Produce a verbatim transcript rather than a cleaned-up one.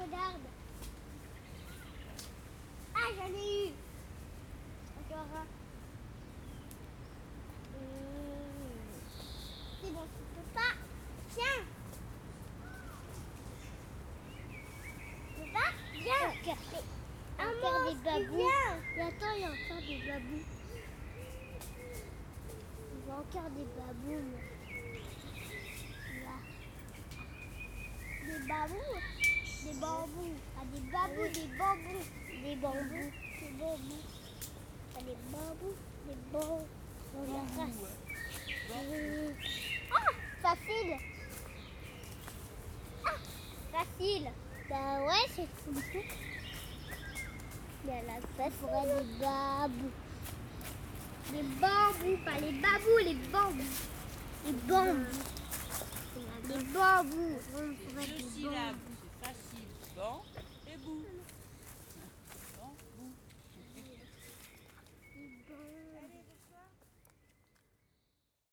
regarde. Ah, j'en ai eu. Encore un. Mmh. C'est bon, tu peux pas. Tiens. Tu peux pas? Viens. Encore, Un encore des monstre, babous. viens. Et attends, il y a encore des babous. Il y a encore des babous. Là. Des babous. Des bambous. Ah, des babous, des bambous. Des bambous. Des bambous. Ah, des bambous. Des bambous. Regarde ça. Mmh. Ah, facile. Ah, facile. Bah ouais, c'est fou. Il y a la face pour des babous. Les bambous, pas les babous, les bambous. Les bambous. Les bambous. On pourrait Deux des syllabes.